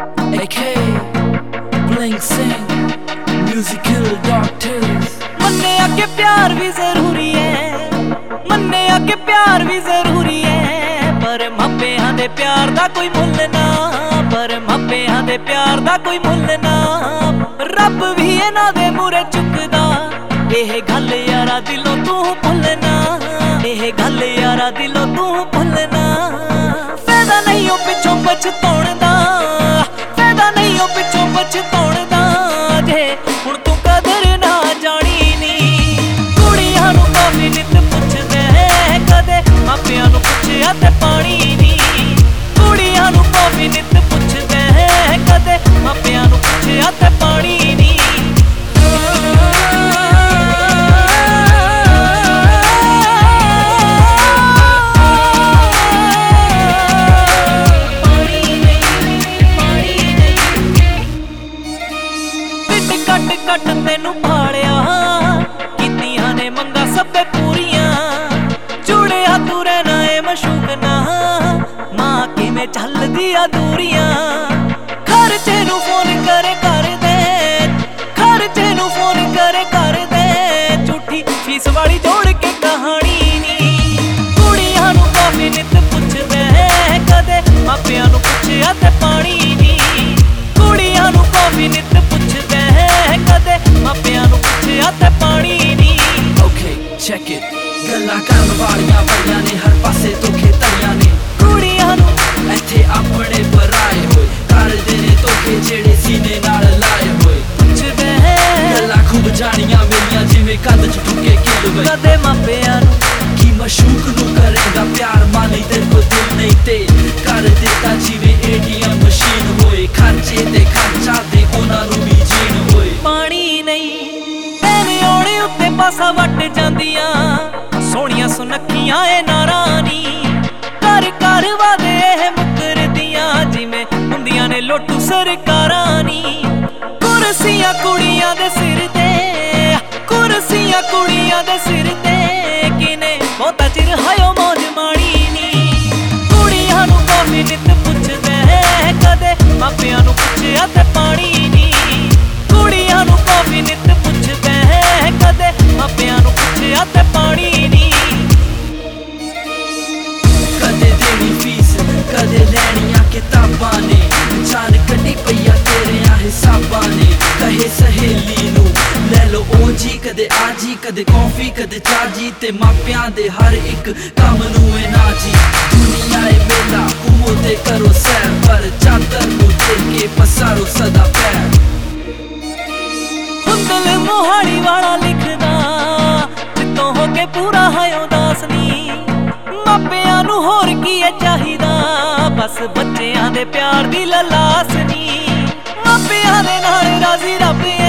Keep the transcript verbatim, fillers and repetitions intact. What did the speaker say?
A K Blink Sing Musical Doctors। मन्ने के प्यार भी जरूरी है, मन्ने के प्यार भी जरूरी है, पर मापियां दे प्यार दा कोई मुल ना, पर मापियां दे प्यार दा कोई मुल ना। रब भी इन्हां दे मूरे झुकदा, एह गल यारा दिलों तू भुलना, एह गल यारा दिलों तू भुलना। फायदा नहीं हो पिछों पछताउण दा, फायदा नहीं हो पिछों पछताउण दा, जे हुण तू कदर ना जानी नी। कुड़ियां नूं काफी नित पुछदे कदे मापियां नूं पुछया ते पानी नी। कुड़ियां नूं काफी नित पुछदे कदे मापियां नूं पुछया ते पानी नी। कट कट तेनू भालिया, कीतियां ने मंगा सभे पूरियां, जुड़िया तू रहना ए मशूक ना, मां किवें चलदी आ दूरियां। खर्चे नू फोन करे कर दे, खर्चे नू फोन करे कर दे, झूठी फीस वाली जोड़ के कहानी नी। कुड़ियां नू काफी नित पुछदे कदे मापियां नू पुछया ते पानी नी। कुड़ियां नू काफी नित पुछदे कदे मापियां नू पुछया ते पानी नी। Okay, check it। गल्लां करन वालियां बड़ियां ने हर पासे धोखे धड़ियां ने, कुड़ियां नू इत्थे अपने पराए होए करदे ने धोखे जेड़े सीने नाल लाए होए। पुछदे गल्लां खूब जानियां मेरियां जिवें कंध च ठुके किल वे। कदे मापियां नू की मशूक नू करेगा प्यार, मानी तेरे को दिल नहीं ते कर देता जिवें A T M मशीन होए। खर्चे ते खर्चा ते उन्हां नू भी जीण होए। पानी नहीं तेरे आउणे उत्ते पासा वट जांदियां, सोहणियां सुनखियां ए नारानी। कर कर वादे एह मुकरदियां, जिवें हुंदियां ने लोटू सरकारां नी। कुर्सियां कुड़ियां दे सिर ते, कुर्सियां कुड़ियां दे सिर ते, किने बहुता चिर हायो मौज माणी नी। कुड़ियां नू काफी नित पुछदे कदे मापियां नू पुछया ते पानी नी। कुड़ियां नू काफी नित पुछदे कदे मापियां नू पुछया ते पानी नी। कदे देनी फीस कदे लैनियां किताबां ने, जान कड्डी पईया तेरियां हिसाबां ने। कहे सहेली नू ले लो ओ जी, कदे आजी कदे कॉफी कदे चाजी, ते मापियां दे हर एक कम नू ए नाजी। दुनिया ए मेला घूमो ते करो सैर, पर चादर नू दे के पसारो सदा पैर। हुंदल मोहाड़ी वाला लिखदा, जितों हो के पूरा है उदास नी। मापियां नू होर की है चाहिदा, बस बच्चियां दे प्यार दी ललास नी। मापियां दे नाल राजी रब